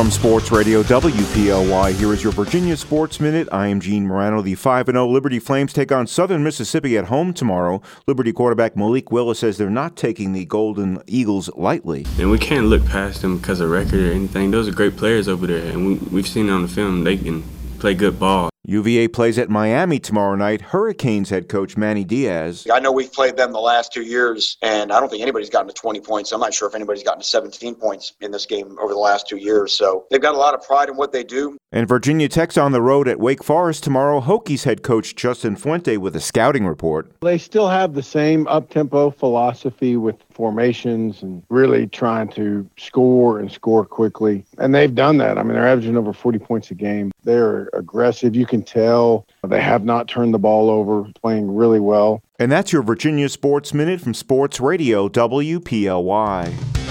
From Sports Radio WPLY, here is your Virginia Sports Minute. I am Gene Morano. The 5-0 Liberty Flames take on Southern Mississippi at home tomorrow. Liberty quarterback Malik Willis says they're not taking the Golden Eagles lightly. And we can't look past them because of record or anything. Those are great players over there, and we've seen it on the film. They can play good ball. UVA plays at Miami tomorrow night. Hurricanes head coach Manny Diaz. I know we've played them the last 2 years, and I don't think anybody's gotten to 20 points. I'm not sure if anybody's gotten to 17 points in this game over the last 2 years. So they've got a lot of pride in what they do. And Virginia Tech's on the road at Wake Forest tomorrow. Hokies head coach Justin Fuente with a scouting report. They still have the same up-tempo philosophy with formations and really trying to score and score quickly. And they've done that. I mean, they're averaging over 40 points a game. They're aggressive. You can tell they have not turned the ball over, playing really well. And that's your Virginia Sports Minute from Sports Radio WPLY.